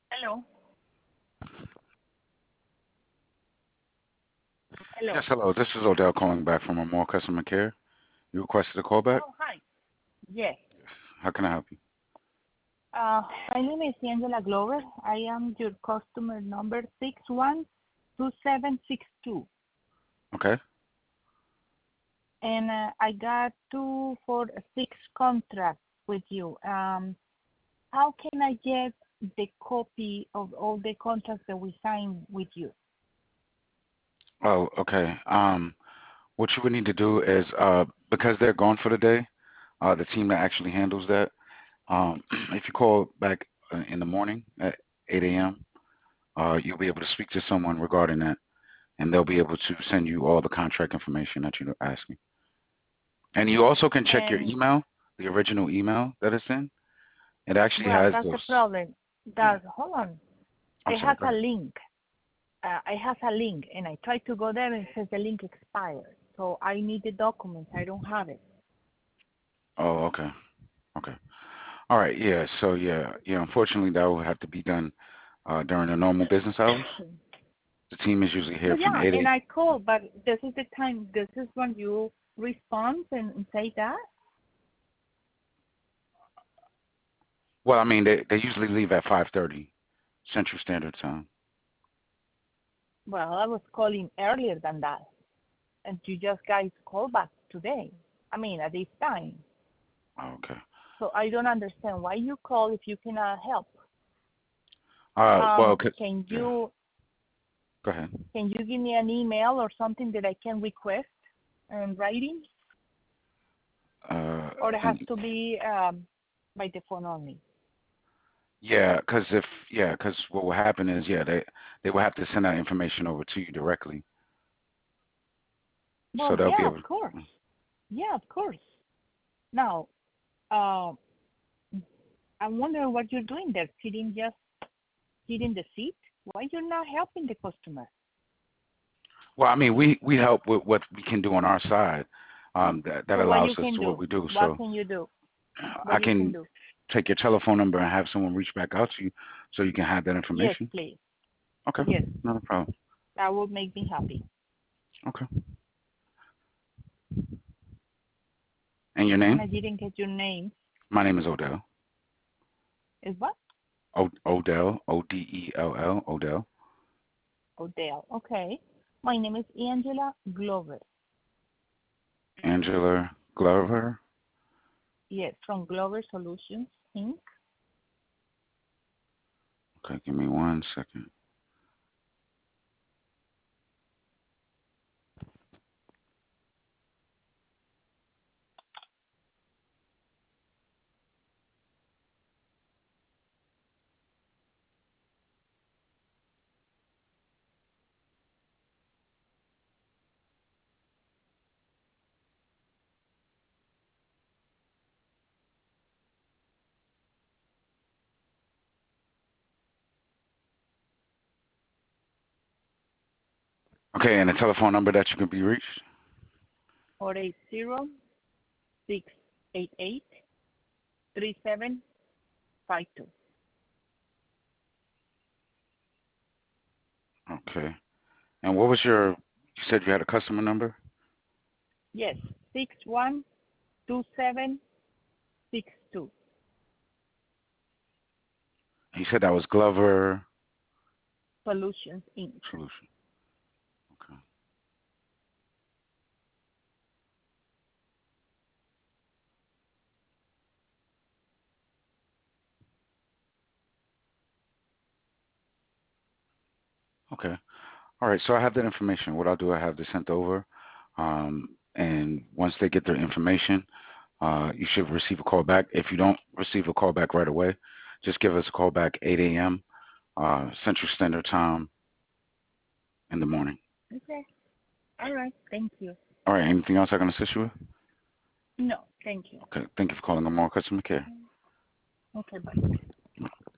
Hello. Hello. Yes, hello. This is Odell calling back from More Customer Care. You requested a call back? Oh, hi. Yes. How can I help you? My name is Angela Glover. I am your customer number 612762. Okay. And I got 2 for 6 contracts with you. How can I get the copy of all the contracts that we signed with you? Oh, okay. What you would need to do is, because they're gone for the day, the team that actually handles that, if you call back in the morning at 8 a.m., you'll be able to speak to someone regarding that, and they'll be able to send you all the contract information that you're asking. And you also can check your And, email, the original email that it's in. It actually well, has that's the those. problem. Yeah. Hold on. I'm It sorry. has Go a ahead. link. I have a link, and I tried to go there, and it says the link expired. So I need the documents. I don't have it. Oh, okay. Okay. All right. Yeah. So yeah. Unfortunately, that will have to be done during the normal business hours. The team is usually Well, here from yeah, 8 and a.m. I call, but this is the time. This is when you respond and say that. Well, I mean, they usually leave at 5:30 Central Standard Time. Well, I was calling earlier than that, and you just guys call back today. I mean, at this time. Oh, okay. So I don't understand why you call if you cannot help. Well, Can yeah. you Go ahead. give me an email or something that I can request in writing, or it has And to be by the phone only? yeah, because what will happen is, they will have to send that information over to you directly, so Well, they'll be yeah, able. of course. Yeah, of course. Now, uh, I'm wondering what you're doing there, sit in the seat. Why you're not helping the customer? Well, I mean, we help with what we can do on our side. That So what allows you us can to what do? we do. What So can you do? I What you can can do? take your telephone number and have someone reach back out to you so you can have that Yes, information. please. Okay, Yes, not a problem. that would make me happy. Okay. And your And I name? didn't get your name. My name is Odell. Is what? Odell, Odell, Odell. Odell. Okay. My name is Angela Glover. Angela Glover. Yes, from Glover Solutions Inc. Okay, give me 1 second. Okay, and the telephone number that you can be reached? 480-688-3752. Okay. And what was your? You said you had a customer number. Yes, 612762. You said that was Glover Solutions Inc. Solution. Okay. Okay. All right. So I have that information. What I'll do, I have this sent over. And once they get their information, you should receive a call back. If you don't receive a call back right away, just give us a call back 8 a.m. Central Standard Time in the morning. Okay. All right. Thank you. All right. Anything else I can assist you with? No, thank you. Okay. Thank you for calling More Customer Care. Okay, bye.